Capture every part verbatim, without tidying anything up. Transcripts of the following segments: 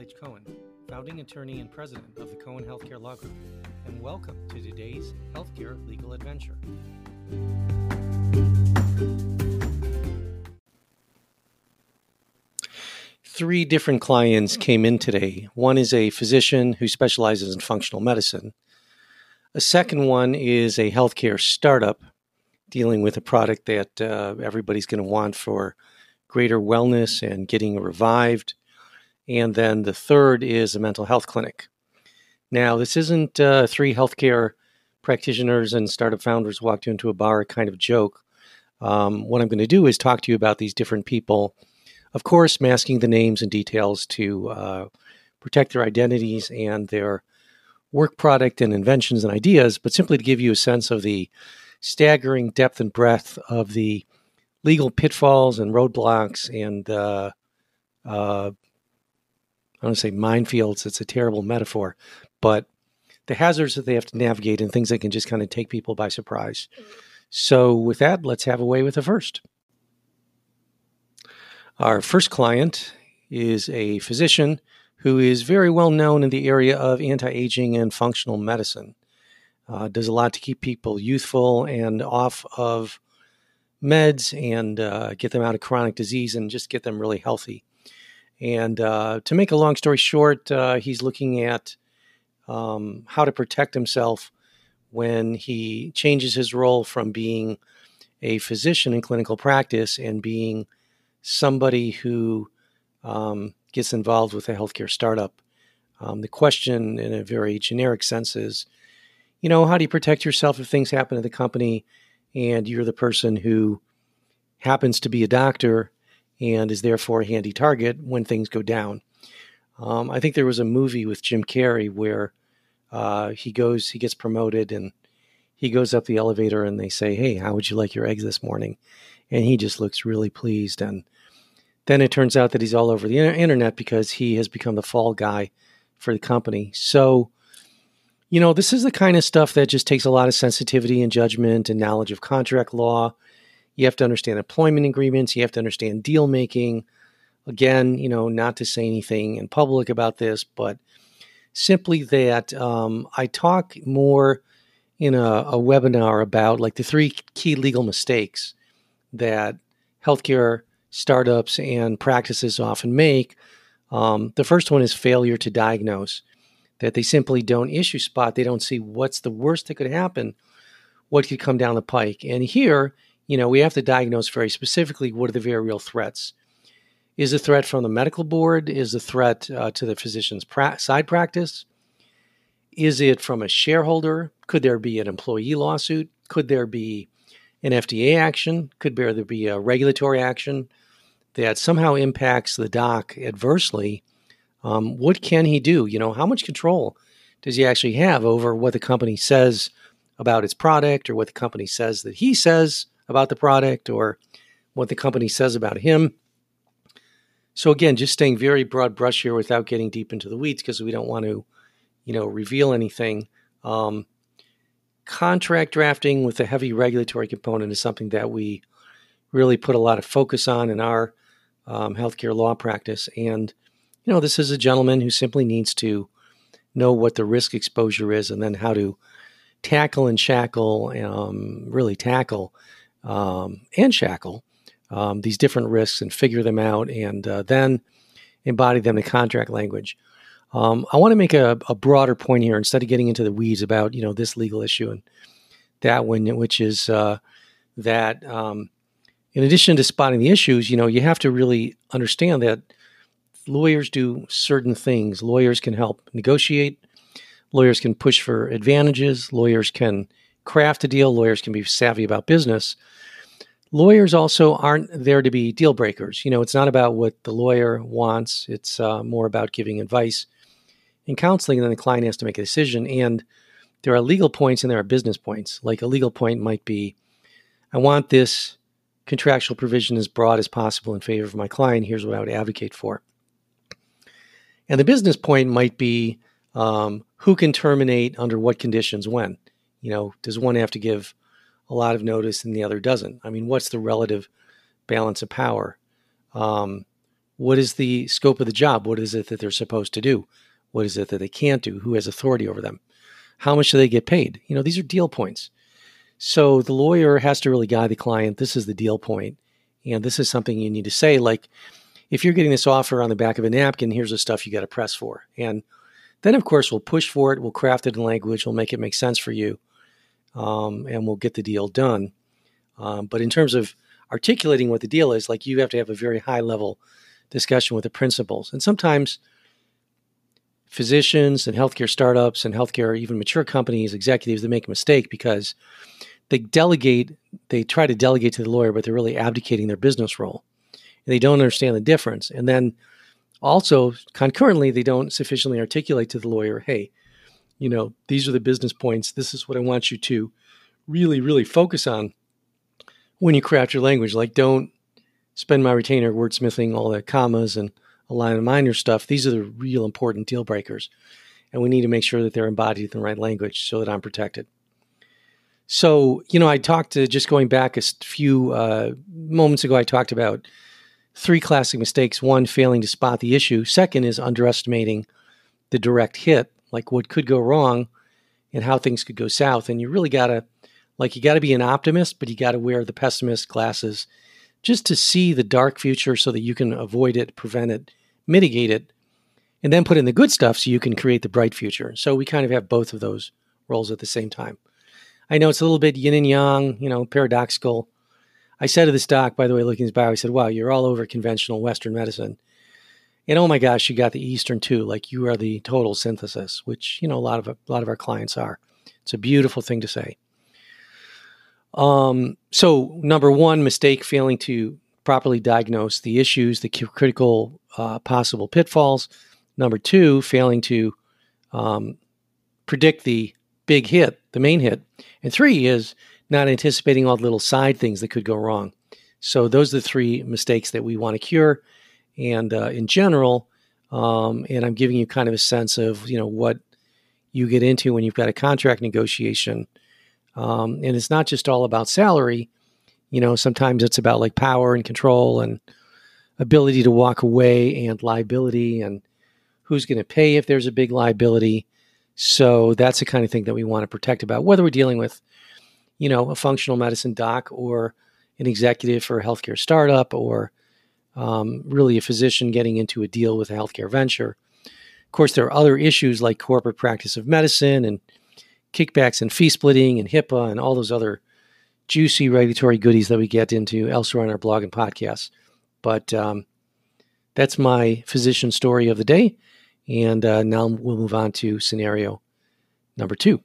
H. Cohen, founding attorney and president of the Cohen Healthcare Law Group, and welcome to today's Healthcare Legal Adventure. Three different clients came in today. One is a physician who specializes in functional medicine. A second one is a healthcare startup dealing with a product that uh, everybody's going to want for greater wellness and getting revived. And then the third is a mental health clinic. Now, this isn't uh, three healthcare practitioners and startup founders walked into a bar kind of joke. Um, what I'm going to do is talk to you about these different people, of course, masking the names and details to uh, protect their identities and their work product and inventions and ideas, but simply to give you a sense of the staggering depth and breadth of the legal pitfalls and roadblocks and uh, uh, I don't want to say minefields. It's a terrible metaphor, but the hazards that they have to navigate and things that can just kind of take people by surprise. So with that, let's have a way with the first. Our first client is a physician who is very well known in the area of anti-aging and functional medicine. Uh, does a lot to keep people youthful and off of meds and uh, get them out of chronic disease and just get them really healthy. And uh, to make a long story short, uh, he's looking at um, how to protect himself when he changes his role from being a physician in clinical practice and being somebody who um, gets involved with a healthcare startup. Um, the question in a very generic sense is, you know, how do you protect yourself if things happen at the company and you're the person who happens to be a doctor and is therefore a handy target when things go down? Um, I think there was a movie with Jim Carrey where uh, he goes, he gets promoted and he goes up the elevator and they say, "Hey, how would you like your eggs this morning?" And he just looks really pleased. And then it turns out that he's all over the internet because he has become the fall guy for the company. So, you know, this is the kind of stuff that just takes a lot of sensitivity and judgment and knowledge of contract law. You have to understand employment agreements. You have to understand deal making. Again, you know, not to say anything in public about this, but simply that um, I talk more in a, a webinar about like the three key legal mistakes that healthcare startups and practices often make. Um, the first one is failure to diagnose, that they simply don't issue spot. They don't see what's the worst that could happen, what could come down the pike. And here, you know, we have to diagnose very specifically what are the very real threats. Is the threat from the medical board? Is the threat uh, to the physician's pra- side practice? Is it from a shareholder? Could there be an employee lawsuit? Could there be an F D A action? Could there be a regulatory action that somehow impacts the doc adversely? Um, what can he do? You know, how much control does he actually have over what the company says about its product or what the company says that he says about the product or what the company says about him? So again, just staying very broad brush here without getting deep into the weeds because we don't want to, you know, reveal anything. Um, contract drafting with a heavy regulatory component is something that we really put a lot of focus on in our um, healthcare law practice. And, you know, this is a gentleman who simply needs to know what the risk exposure is and then how to tackle and shackle, um, really tackle um, and shackle um, these different risks and figure them out and uh, then embody them in contract language. Um, I want to make a, a broader point here instead of getting into the weeds about, you know, this legal issue and that one, which is uh, that um, in addition to spotting the issues, you know, you have to really understand that lawyers do certain things. Lawyers can help negotiate. Lawyers can push for advantages. Lawyers can craft a deal. Lawyers can be savvy about business. Lawyers also aren't there to be deal breakers. You know, it's not about what the lawyer wants. It's uh, more about giving advice and counseling, and then the client has to make a decision. And there are legal points and there are business points. Like a legal point might be, I want this contractual provision as broad as possible in favor of my client. Here's what I would advocate for. And the business point might be, um, who can terminate under what conditions when? You know, does one have to give a lot of notice and the other doesn't? I mean, what's the relative balance of power? Um, What is the scope of the job? What is it that they're supposed to do? What is it that they can't do? Who has authority over them? How much do they get paid? You know, these are deal points. So the lawyer has to really guide the client. This is the deal point. And this is something you need to say, like, if you're getting this offer on the back of a napkin, here's the stuff you got to press for. And then, of course, we'll push for it. We'll craft it in language. We'll make it make sense for you. Um, and we'll get the deal done. Um, but in terms of articulating what the deal is, like, you have to have a very high level discussion with the principals. And sometimes physicians and healthcare startups and healthcare, even mature companies, executives, they make a mistake because they delegate, they try to delegate to the lawyer, but they're really abdicating their business role. And they don't understand the difference. And then also, concurrently, they don't sufficiently articulate to the lawyer, hey, you know, these are the business points. This is what I want you to really, really focus on when you craft your language. Like, don't spend my retainer wordsmithing all the commas and a line of minor stuff. These are the real important deal breakers. And we need to make sure that they're embodied in the right language so that I'm protected. So, you know, I talked to, just going back a few uh, moments ago, I talked about three classic mistakes. One, failing to spot the issue. Second is underestimating the direct hit, like what could go wrong and how things could go south. And you really got to, like, you got to be an optimist, but you got to wear the pessimist glasses just to see the dark future so that you can avoid it, prevent it, mitigate it, and then put in the good stuff so you can create the bright future. So we kind of have both of those roles at the same time. I know it's a little bit yin and yang, you know, paradoxical. I said to this doc, by the way, looking at his bio, I said, wow, you're all over conventional Western medicine. And oh my gosh, you got the Eastern too. Like, you are the total synthesis, which, you know, a lot of a lot of our clients are. It's a beautiful thing to say. Um, so number one, mistake, failing to properly diagnose the issues, the critical uh, possible pitfalls. Number two, failing to um, predict the big hit, the main hit. And three is not anticipating all the little side things that could go wrong. So those are the three mistakes that we want to cure. And uh, in general, um, and I'm giving you kind of a sense of, you know, what you get into when you've got a contract negotiation. Um, and it's not just all about salary. You know, sometimes it's about like power and control and ability to walk away and liability and who's going to pay if there's a big liability. So that's the kind of thing that we want to protect about, whether we're dealing with, you know, a functional medicine doc or an executive for a healthcare startup or um, really a physician getting into a deal with a healthcare venture. Of course, there are other issues like corporate practice of medicine and kickbacks and fee splitting and HIPAA and all those other juicy regulatory goodies that we get into elsewhere on our blog and podcasts. But um, that's my physician story of the day. And uh, now we'll move on to scenario number two.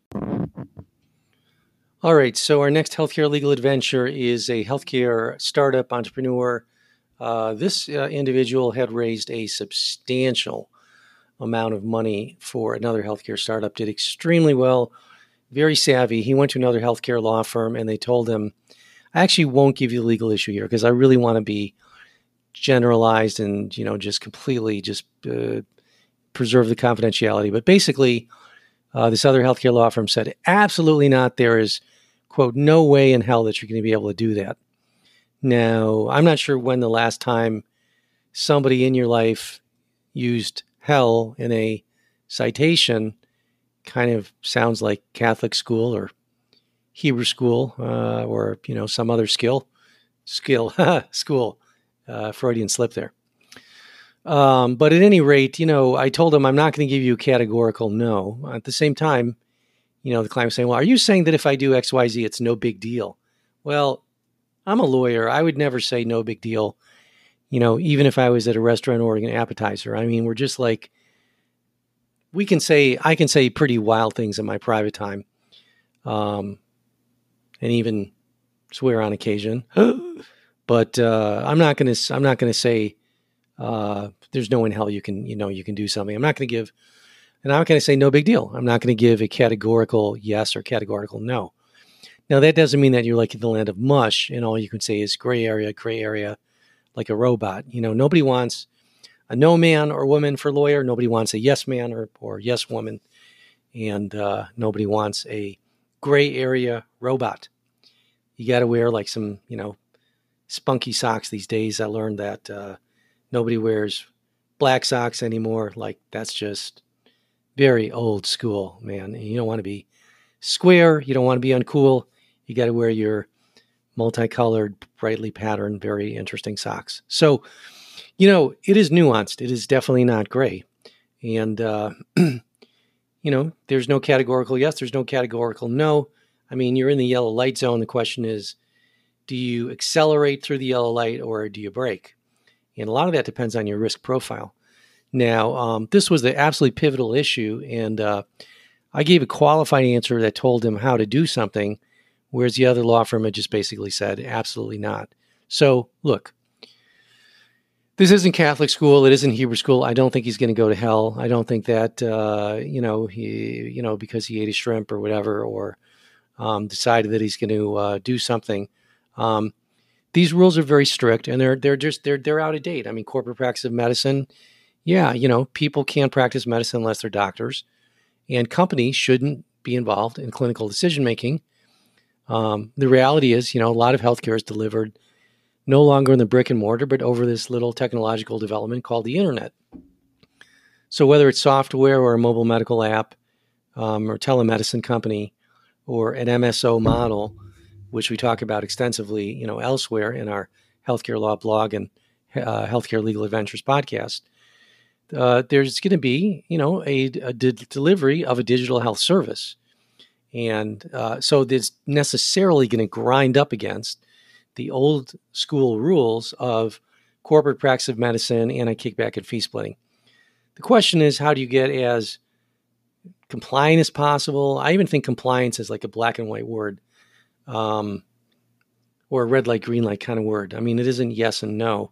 All right. So our next healthcare legal adventure is a healthcare startup entrepreneur. Uh, this uh, individual had raised a substantial amount of money for another healthcare startup, did extremely well, very savvy. He went to another healthcare law firm and they told him, I actually won't give you the legal issue here because I really want to be generalized and, you know, just completely just uh, preserve the confidentiality. But basically, uh, this other healthcare law firm said, absolutely not. There is, quote, no way in hell that you're going to be able to do that. Now, I'm not sure when the last time somebody in your life used hell in a citation. Kind of sounds like Catholic school or Hebrew school uh, or, you know, some other skill, skill, school, uh, Freudian slip there. Um, but at any rate, you know, I told him I'm not going to give you a categorical no. At the same time, you know, the client was saying, well, are you saying that if I do X, Y, Z, it's no big deal? Well, I'm a lawyer. I would never say no big deal, you know, even if I was at a restaurant ordering an appetizer. I mean, we're just like, we can say, I can say pretty wild things in my private time, um, and even swear on occasion. But uh, I'm not going to. I'm not going to say uh, there's no in hell you can. You know, you can do something. I'm not going to give, and I'm not going to say no big deal. I'm not going to give a categorical yes or categorical no. Now that doesn't mean that you're like in the land of mush, and all you can say is gray area, gray area, like a robot. You know, nobody wants a no man or woman for lawyer. Nobody wants a yes man or, or yes woman. And uh, nobody wants a gray area robot. You got to wear like some, you know, spunky socks these days. I learned that uh, Nobody wears black socks anymore. Like, that's just very old school, man. And you don't want to be square. You don't want to be uncool. You got to wear your multicolored, brightly patterned, very interesting socks. So, you know, it is nuanced. It is definitely not gray. And, uh, you know, there's no categorical yes, there's no categorical no. I mean, you're in the yellow light zone. The question is, do you accelerate through the yellow light or do you brake? And a lot of that depends on your risk profile. Now, um, this was the absolutely pivotal issue. And uh, I gave a qualified answer that told him how to do something, whereas the other law firm had just basically said, absolutely not. So, look, this isn't Catholic school. It isn't Hebrew school. I don't think he's going to go to hell. I don't think that, uh, you know, he, you know, because he ate a shrimp or whatever, or um, decided that he's going to uh, do something. Um, these rules are very strict, and they're they're just they're they're out of date. I mean, corporate practice of medicine. Yeah, you know, people can't practice medicine unless they're doctors, and companies shouldn't be involved in clinical decision making. Um, the reality is, you know, a lot of healthcare is delivered no longer in the brick and mortar, but over this little technological development called the internet. So whether it's software or a mobile medical app, um, or telemedicine company, or an M S O model, which we talk about extensively, you know, elsewhere in our healthcare law blog and uh, healthcare legal adventures podcast, uh, there's going to be, you know, a, a de- delivery of a digital health service. And uh, so there's necessarily going to grind up against the old school rules of corporate practice of medicine, anti-kickback, and fee splitting. The question is, how do you get as compliant as possible? I even think compliance is like a black and white word, um, or a red light, green light kind of word. I mean, it isn't yes and no.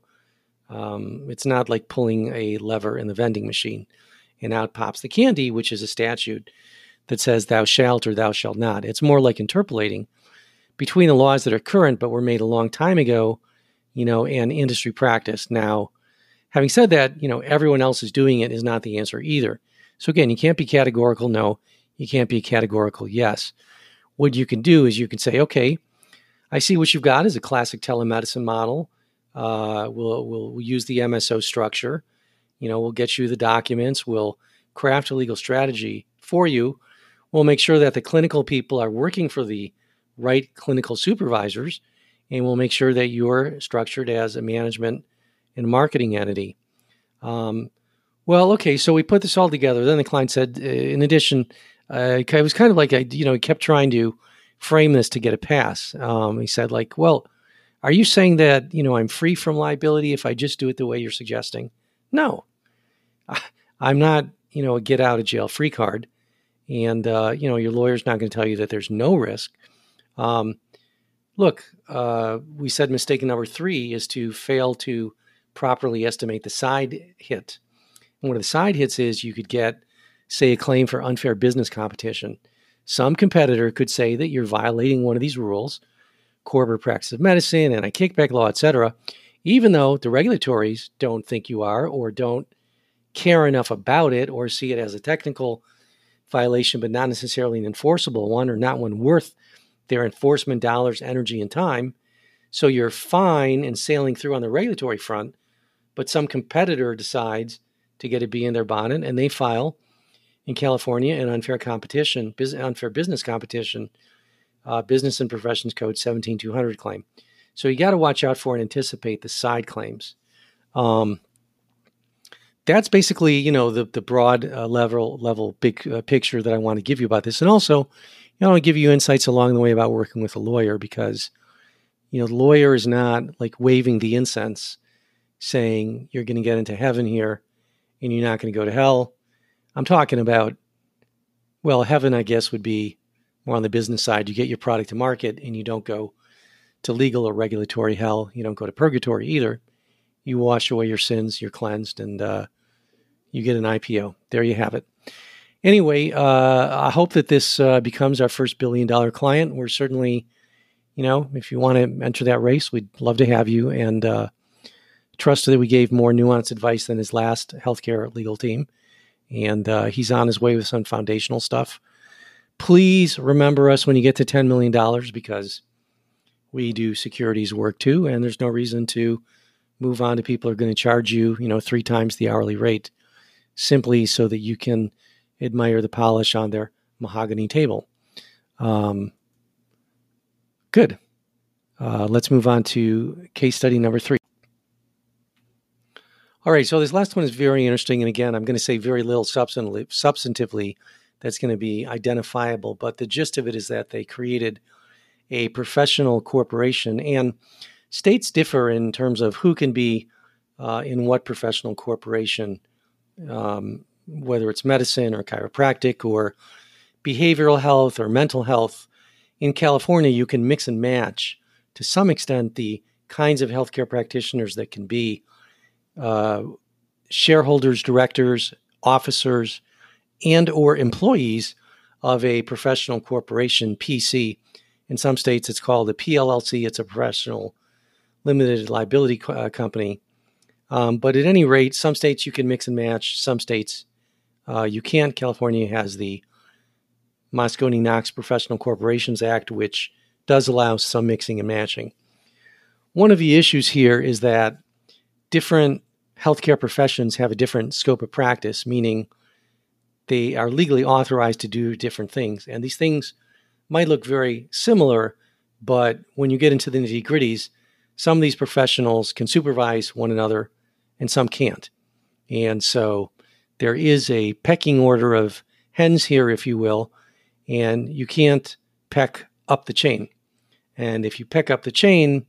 Um, it's not like pulling a lever in the vending machine and out pops the candy, which is a statute that says thou shalt or thou shalt not. It's more like interpolating between the laws that are current but were made a long time ago, you know, and industry practice. Now, having said that, you know, everyone else is doing it is not the answer either. So again, you can't be categorical no, you can't be categorical yes. What you can do is you can say, okay, I see what you've got is a classic telemedicine model. Uh, we'll, we'll we'll use the M S O structure. You know, we'll get you the documents. We'll craft a legal strategy for you. We'll make sure that the clinical people are working for the right clinical supervisors, and we'll make sure that you're structured as a management and marketing entity. Um, well, okay, so we put this all together. Then the client said, uh, in addition, uh, it was kind of like, I, you know, he kept trying to frame this to get a pass. Um, he said, like, well, are you saying that, you know, I'm free from liability if I just do it the way you're suggesting? No, I'm not, you know, a get out of jail free card. And, uh, you know, your lawyer's not going to tell you that there's no risk. Um, look, uh, we said mistake number three is to fail to properly estimate the side hit. And one of the side hits is you could get, say, a claim for unfair business competition. Some competitor could say that you're violating one of these rules, corporate practice of medicine, anti-kickback law, et cetera, even though the regulatories don't think you are or don't care enough about it or see it as a technical violation, but not necessarily an enforceable one or not one worth their enforcement dollars, energy, and time. So you're fine and sailing through on the regulatory front, but some competitor decides to get a bee in their bonnet and they file in California an unfair competition, unfair business competition, uh, Business and Professions Code seventeen two hundred claim. So you got to watch out for and anticipate the side claims. Um, that's basically, you know, the the broad uh, level level big uh, picture that I want to give you about this, and also, you know, I want to give you insights along the way about working with a lawyer because, you know, the lawyer is not like waving the incense, saying you're going to get into heaven here, and you're not going to go to hell. I'm talking about, well, heaven, I guess, would be more on the business side. You get your product to market, and you don't go to legal or regulatory hell. You don't go to purgatory either. You wash away your sins, you're cleansed, and uh, you get an I P O. There you have it. Anyway, uh, I hope that this uh, becomes our first billion dollar client. We're certainly, you know, if you want to enter that race, we'd love to have you, and uh, trust that we gave more nuanced advice than his last healthcare legal team. And uh, he's on his way with some foundational stuff. Please remember us when you get to ten million dollars because we do securities work too, and there's no reason to move on to people who are going to charge you, you know, three times the hourly rate, simply so that you can admire the polish on their mahogany table. Um, good. Uh, let's move on to case study number three. All right, so this last one is very interesting. And again, I'm going to say very little substantively, substantively that's going to be identifiable. But the gist of it is that they created a professional corporation. And states differ in terms of who can be uh, in what professional corporation, um, whether it's medicine or chiropractic or behavioral health or mental health. In California, you can mix and match to some extent the kinds of healthcare practitioners that can be uh, shareholders, directors, officers, and or employees of a professional corporation, P C. In some states, it's called a P L L C. It's a professional limited liability co- uh, company. Um, but at any rate, some states you can mix and match. Some states uh, you can't. California has the Moscone-Knox Professional Corporations Act, which does allow some mixing and matching. One of the issues here is that different healthcare professions have a different scope of practice, meaning they are legally authorized to do different things. And these things might look very similar, but when you get into the nitty-gritties, some of these professionals can supervise one another and some can't. And so there is a pecking order of hens here, if you will, and you can't peck up the chain. And if you peck up the chain,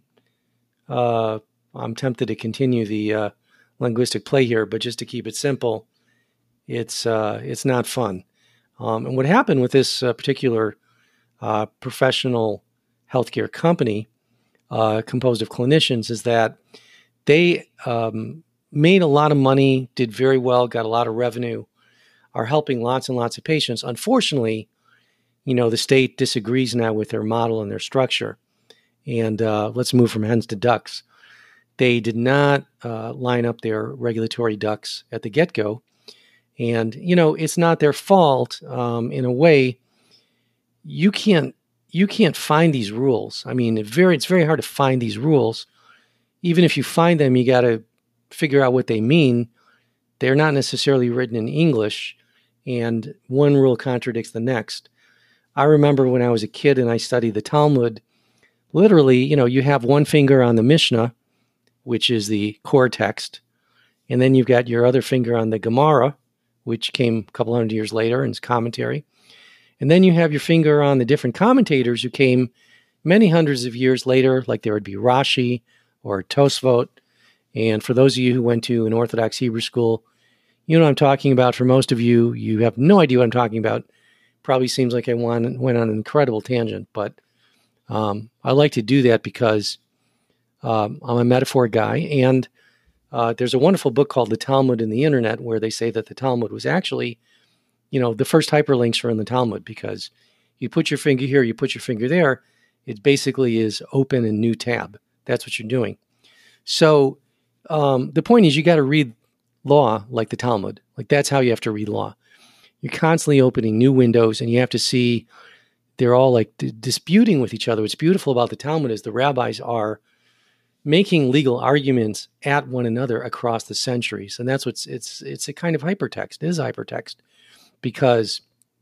uh, I'm tempted to continue the uh, linguistic play here, but just to keep it simple, it's uh, it's not fun. Um, and what happened with this uh, particular uh, professional healthcare company uh, composed of clinicians is that they um, made a lot of money, did very well, got a lot of revenue, are helping lots and lots of patients. Unfortunately, you know, the state disagrees now with their model and their structure. And uh, let's move from hens to ducks. They did not uh, line up their regulatory ducks at the get-go. And, you know, it's not their fault. Um, in a way, you can't you can't find these rules. I mean, it very it's very hard to find these rules. Even if you find them, you got to figure out what they mean. They're not necessarily written in English, and one rule contradicts the next. I remember when I was a kid and I studied the Talmud, literally, you know, you have one finger on the Mishnah, which is the core text, and then you've got your other finger on the Gemara, which came a couple hundred years later and is commentary. And then you have your finger on the different commentators who came many hundreds of years later, like there would be Rashi or Tosfot. And for those of you who went to an Orthodox Hebrew school, you know what I'm talking about. For most of you, you have no idea what I'm talking about. Probably seems like I went on an incredible tangent, but um, I like to do that because um, I'm a metaphor guy. And uh, there's a wonderful book called The Talmud in the Internet where they say that the Talmud was actually, you know, the first hyperlinks are in the Talmud because you put your finger here, you put your finger there. It basically is open a new tab. That's what you're doing. So um, the point is you got to read law like the Talmud. Like that's how you have to read law. You're constantly opening new windows and you have to see they're all like d- disputing with each other. What's beautiful about the Talmud is the rabbis are making legal arguments at one another across the centuries. And that's what's, it's, it's a kind of hypertext. It is hypertext because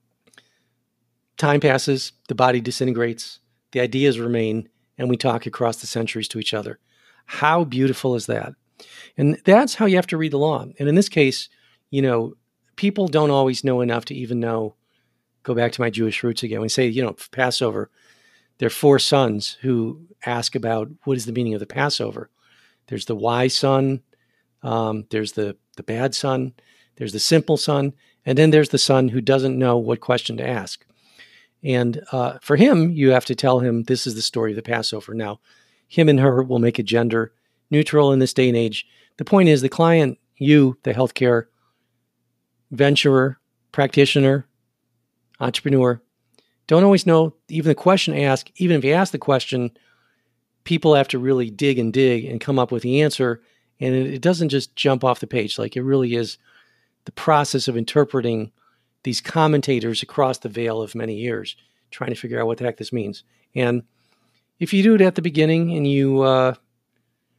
time passes, the body disintegrates, the ideas remain, and we talk across the centuries to each other. How beautiful is that? And that's how you have to read the law. And in this case, you know, people don't always know enough to even know, go back to my Jewish roots again. We say, you know, Passover, there are four sons who ask about what is the meaning of the Passover. There's the wise son, um, there's the, the bad son, there's the simple son, and then there's the son who doesn't know what question to ask. And uh, for him, you have to tell him this is the story of the Passover. Now, him and her will make it gender neutral in this day and age. The point is the client, you, the healthcare venturer, practitioner, entrepreneur, don't always know even the question asked. Even if you ask the question, people have to really dig and dig and come up with the answer. And it, it doesn't just jump off the page. Like it really is the process of interpreting these commentators across the veil of many years, trying to figure out what the heck this means. And if you do it at the beginning and you, uh,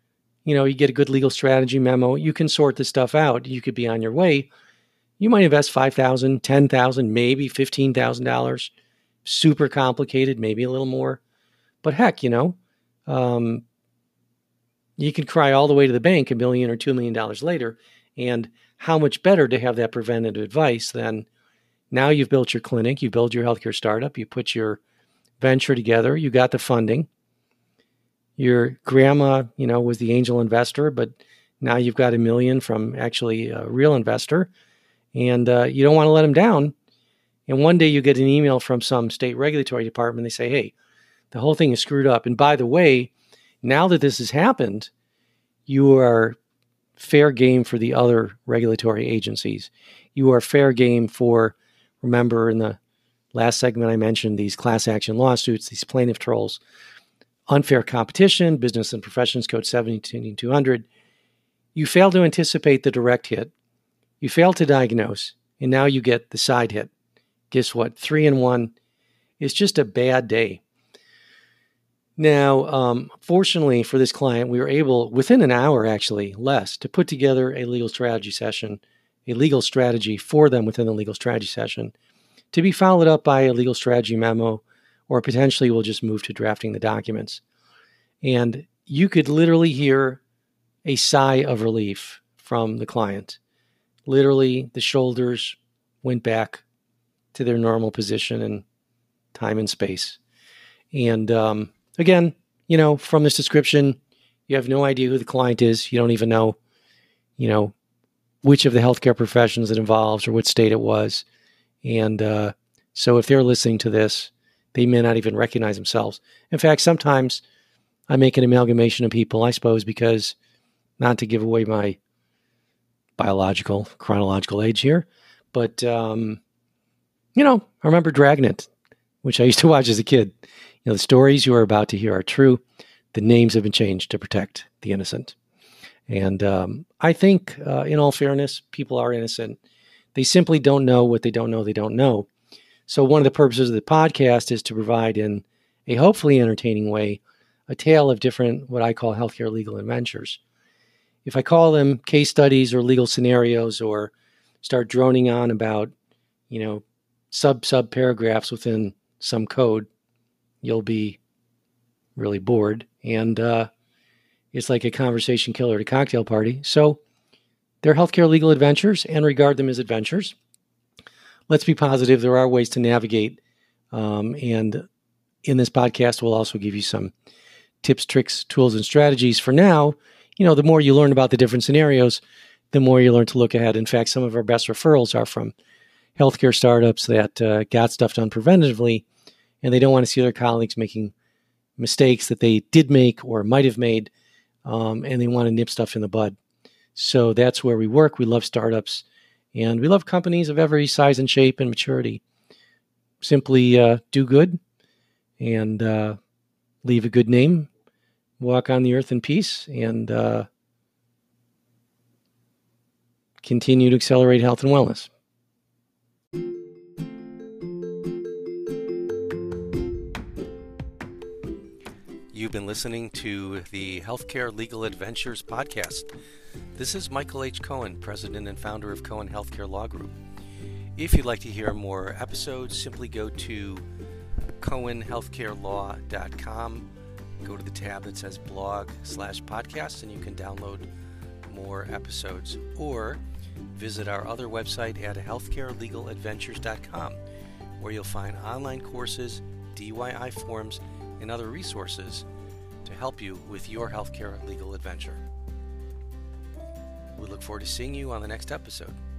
you know, you get a good legal strategy memo. You can sort this stuff out. You could be on your way. You might invest five thousand dollars, ten thousand dollars, maybe fifteen thousand dollars. Super complicated, maybe a little more. But heck, you know, um, you can cry all the way to the bank a million or two million dollars later. And how much better to have that preventative advice than now you've built your clinic, you build your healthcare startup, you put your venture together, you got the funding. Your grandma, you know, was the angel investor, but now you've got a million from actually a real investor, and uh, you don't want to let them down. And one day you get an email from some state regulatory department. They say, hey, the whole thing is screwed up. And by the way, now that this has happened, you are fair game for the other regulatory agencies. You are fair game for, remember in the last segment I mentioned, these class action lawsuits, these plaintiff trolls, unfair competition, Business and Professions Code seventeen two hundred. You fail to anticipate the direct hit. You fail to diagnose, and now you get the side hit. Guess what? Three in one. It's just a bad day. Now, um, fortunately for this client, we were able, within an hour actually, less, to put together a legal strategy session, a legal strategy for them within the legal strategy session, to be followed up by a legal strategy memo, or potentially we'll just move to drafting the documents. And you could literally hear a sigh of relief from the client. Literally, the shoulders went back to their normal position in time and space. And um, again, you know, from this description, you have no idea who the client is. You don't even know, you know, which of the healthcare professions it involves or what state it was. And uh, so if they're listening to this, they may not even recognize themselves. In fact, sometimes I make an amalgamation of people, I suppose, because not to give away my biological, chronological age here, but, um, you know, I remember Dragnet, which I used to watch as a kid. You know, the stories you are about to hear are true. The names have been changed to protect the innocent. And um, I think, uh, in all fairness, people are innocent. They simply don't know what they don't know they don't know. So one of the purposes of the podcast is to provide, in a hopefully entertaining way, a tale of different, what I call healthcare legal adventures. If I call them case studies or legal scenarios, or start droning on about, you know, sub-sub paragraphs within some code, you'll be really bored. And uh, it's like a conversation killer at a cocktail party. So they're healthcare legal adventures, and regard them as adventures. Let's be positive. There are ways to navigate. Um, and in this podcast, we'll also give you some tips, tricks, tools, and strategies. For now, you know, the more you learn about the different scenarios, the more you learn to look ahead. In fact, some of our best referrals are from healthcare startups that uh, got stuff done preventatively, and they don't want to see their colleagues making mistakes that they did make or might have made, um, and they want to nip stuff in the bud. So that's where we work. We love startups, and we love companies of every size and shape and maturity. Simply uh, do good and uh, leave a good name, walk on the earth in peace, and uh, continue to accelerate health and wellness. You've been listening to the Healthcare Legal Adventures podcast. This is Michael H. Cohen, president and founder of Cohen Healthcare Law Group. If you'd like to hear more episodes, simply go to cohen healthcare law dot com. Go to the tab that says blog slash podcast, and you can download more episodes. Or visit our other website at healthcare legal adventures dot com, where you'll find online courses, D I Y forms, and other resources to help you with your healthcare legal adventure. We look forward to seeing you on the next episode.